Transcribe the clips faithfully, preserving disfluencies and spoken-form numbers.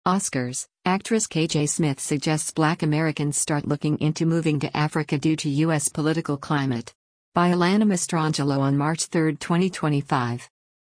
Oscars, actress K J Smith suggests Black Americans start looking into moving to Africa due to U S political climate. By Alana Mastrangelo on March third, twenty twenty-five.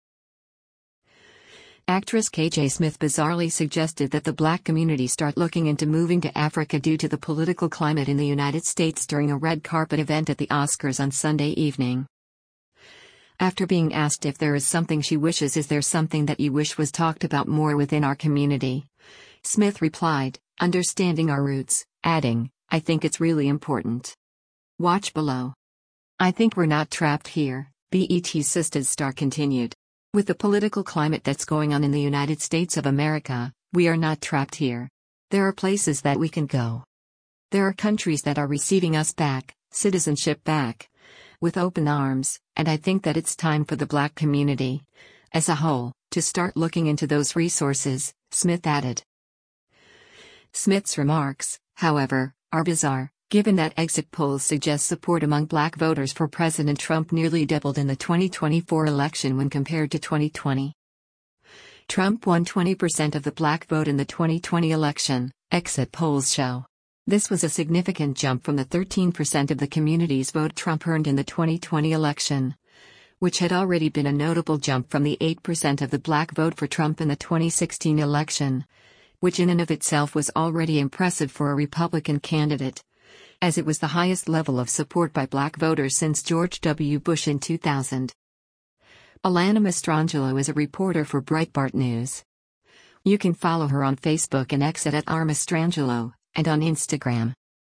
Actress K J Smith bizarrely suggested that the Black community start looking into moving to Africa due to the political climate in the United States during a red carpet event at the Oscars on Sunday evening. After being asked if there is something she wishes, "Is there something that you wish was talked about more within our community?" Smith replied, "Understanding our roots," adding, "I think it's really important. Watch below. I think we're not trapped here," B E T Sisters star continued. "With the political climate that's going on in the United States of America, we are not trapped here. There are places that we can go. There are countries that are receiving us back, citizenship back, with open arms, and I think that it's time for the Black community, as a whole, to start looking into those resources," Smith added. Smith's remarks, however, are bizarre, given that exit polls suggest support among Black voters for President Trump nearly doubled in the twenty twenty-four election when compared to twenty twenty. Trump won twenty percent of the Black vote in the twenty twenty election, exit polls show. This was a significant jump from the thirteen percent of the community's vote Trump earned in the twenty twenty election, which had already been a notable jump from the eight percent of the Black vote for Trump in the twenty sixteen election, which in and of itself was already impressive for a Republican candidate, as it was the highest level of support by Black voters since George W. Bush in two thousand. Alana Mastrangelo is a reporter for Breitbart News. You can follow her on Facebook and X at R Mastrangelo, and on Instagram.